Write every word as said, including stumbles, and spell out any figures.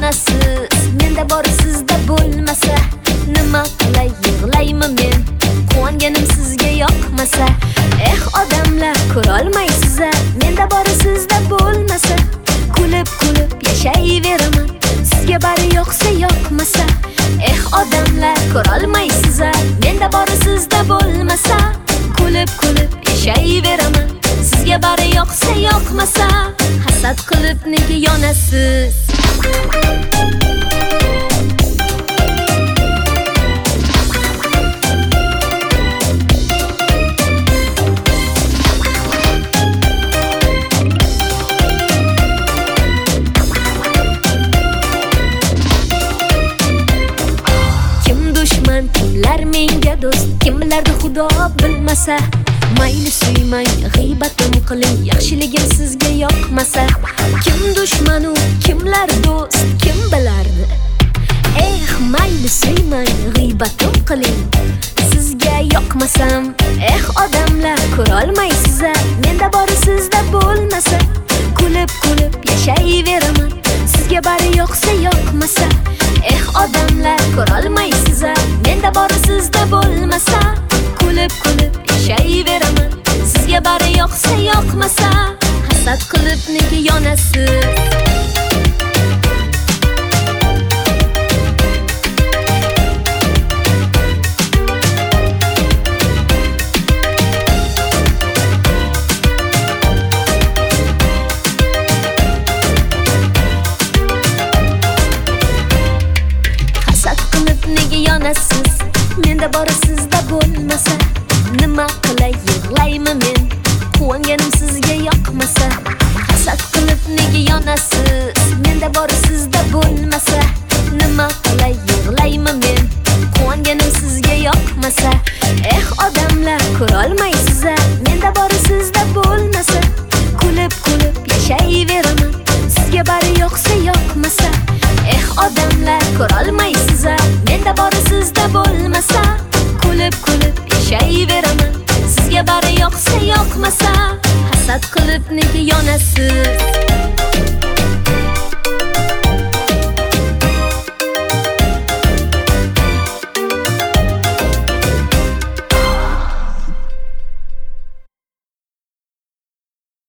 yonasiz. Menda bor sizda bo'lmasa, nima qilay yig'layman men? Quvonganim sizga yoqmasa, eh odamlar ko'rolmaysiz. Menda bor sizda bo'lmasa, kulib kulib yashayveraman. Sizga bari yoqsa yoqmasa, eh odamlar ko'rolmaysiz. Menda bor sizda bo'lmasa, kulib kulib yashayveraman. Sizga bari yoqsa yoqmasa, hasad qilib nega yonasiz? Kimlar menga do'st, kimlarni xudo bilmasa, mayli suymang, g'iybatim qiling, yaxshiligim sizga yoqmasa. Kim dushman u, kimlar do'st, kim bilardi? Eh, mayli suymang, g'iybatim qiling, sizga yoqmasam, eh odamlar ko'rolmaysiz. Menda bori sizda bo'lmasa, kulib kulib yashayveraman. Sizga bari yoqsa yoqmasa, eh odamlar ko'rolmaysiz. Menda bori sizda bo'lmasa, kulib kulib yashayveraman. Sizga bari yoqsa yoqmasa, hasad qilib nega yonasiz? Nega yonasiz? Menda bori sizda bo'lmasa, nima qilay yig'layman men? Quvonganim sizga yoqmasa, hasad qilib nega yonasiz? Menda bori sizda bo'lmasa, nima qilay yig'layman men? Quvonganim sizga yoqmasa, eh odamlar ko'rolmaysiz. Menda bori sizda bo'lmasa, kulib kulib yashayveraman. Sizga bari yoqsa yoqmasa, eh odamlar ko'rolmaysiz. Menda bori sizda bo'lmasa, kulib kulib yashayveraman. Sizga bari yoqsa yoqmasa, hasad qilib nega yonasiz?